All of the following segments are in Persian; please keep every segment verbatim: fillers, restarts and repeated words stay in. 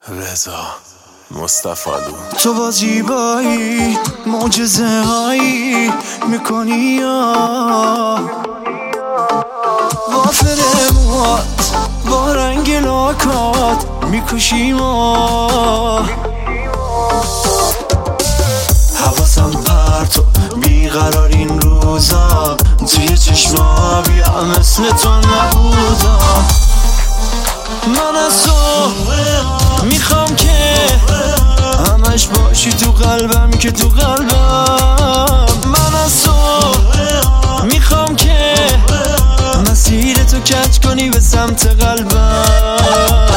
رضا مصطفالو. تو با زیبایی معجزه هایی میکنی یا با فرموات با رنگ لاکات میکشی ما. حواسم پرت و بیقرار این روزا توی چشما بیا مثل تو نبودا. من از تو میخوام که همش باشی تو قلبم که تو قلبم. من از تو میخوام که مسیر تو کج کنی به سمت قلبم.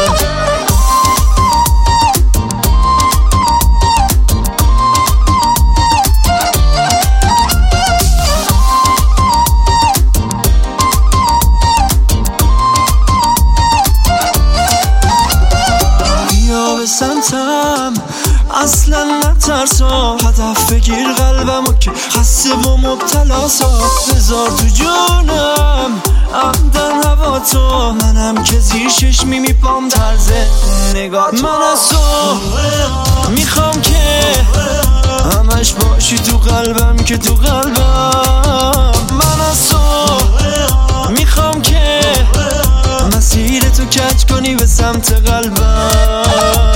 سمتم اصلا نترسا، هدف بگیر قلبمو که خسته و مبتلاسا. بذار تو جونم عمدن هوا تو، منم که زیر چشمی میپام طرز نگاه تو. من از تو میخوام که همش باشی تو قلبم که تو قلبم. من از تو میخوام که مسیر تو کج کنی به سمت قلبم.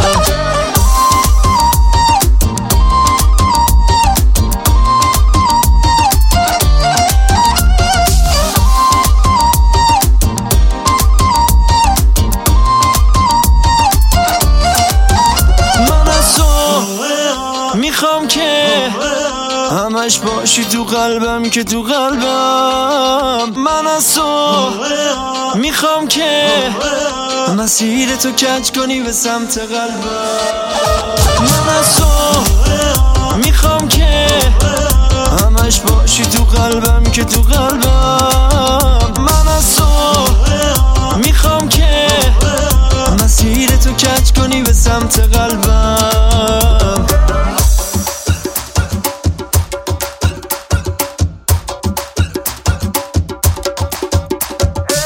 من از تو میخوام که همش باشی تو قلبم که تو قلبم. من از تو میخوام که مسیر تو کج کنی به سمت قلبم. من از تو میخوام که همش باشی تو قلبم که تو قلبم. من از تو میخوام که مسیر تو کج کنی به سمت قلبم.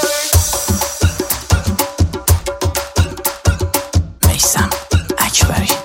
میثم اکبری.